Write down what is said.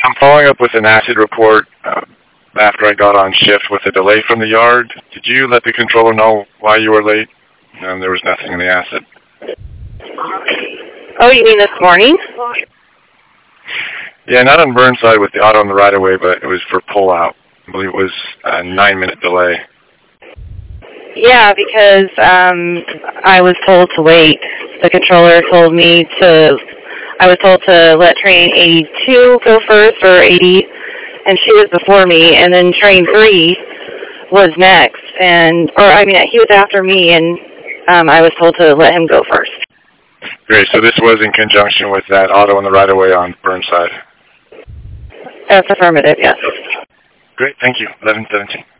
I'm following up with an acid report after I got on shift with a delay from the yard. Did you let the controller know why you were late? There was nothing in the acid. Oh, you mean this morning? Yeah, not on Burnside with the auto on the right-of-way, but it was for pull-out. I believe it was a 9-minute delay. Yeah, because I was told to wait. The controller told me I was told to let train 82 go first, or 80, and she was before me, and then train 3 was next, he was after me, and I was told to let him go first. Great, so this was in conjunction with that auto on the right-of-way on Burnside. That's affirmative, yes. Great, thank you. 11:17.